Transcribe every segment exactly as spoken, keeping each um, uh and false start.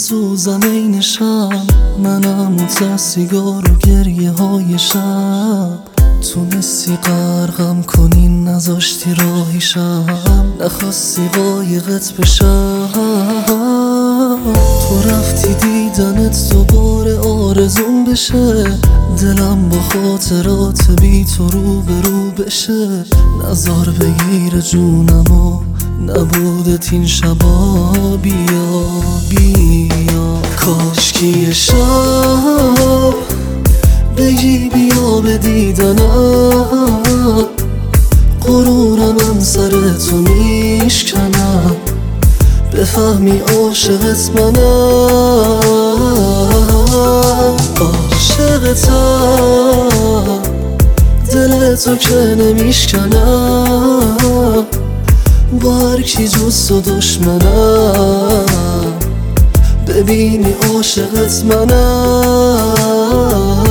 میسوزم این شب، منم اون سیگار و گریه های شب. تونستی غرقم کنی نذاشتی راهیشم، نخواستی قایقت بشم. تو رفتی دیدنت دوباره آرزون بشه، دلم با خاطرات بی تو رو به رو بشه. نظر بگیر جونمو نبودت این شبا، بیا بیا کاشکی شب بگی بیا به دیدنم. غرورم من سر تو میشکنم، بفهمی عاشقت منم. عاشقتم دل تو که نمیشکنم، با هر کی جز تو دشمنم. ببینی عاشقت منم.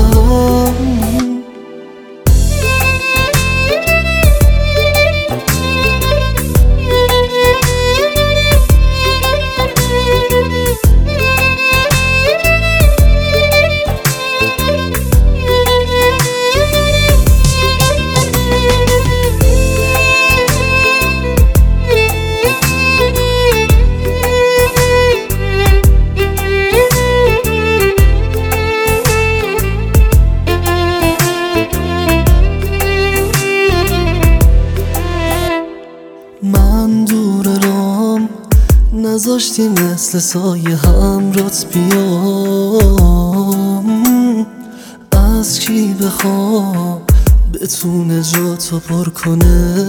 من دور رام نذاشتی مثل سایه همرات بیام. از کی بخوام بتونه جاتو پر کنه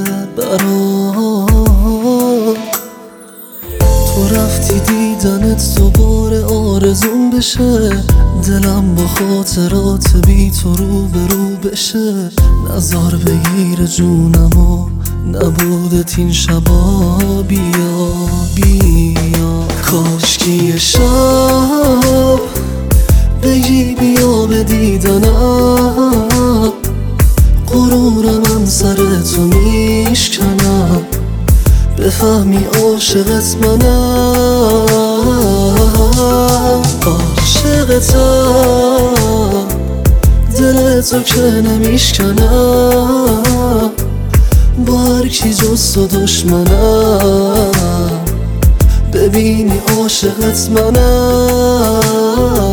برام. تو رفتی دیدنت دوباره آرزون بشه، دلم با خاطرات بی تو رو به رو بشه. نظر بگیر جونمو نبودت این شبا، بیا بیا کاشکی شب بگی بیا به دیدنم. غرورم من سر تو میشکنم، بفهمی عاشقت منم. عاشقتم دل تو که نمیشکنم، با هر کی جز تو دشمنم. ببینی عاشقت منم.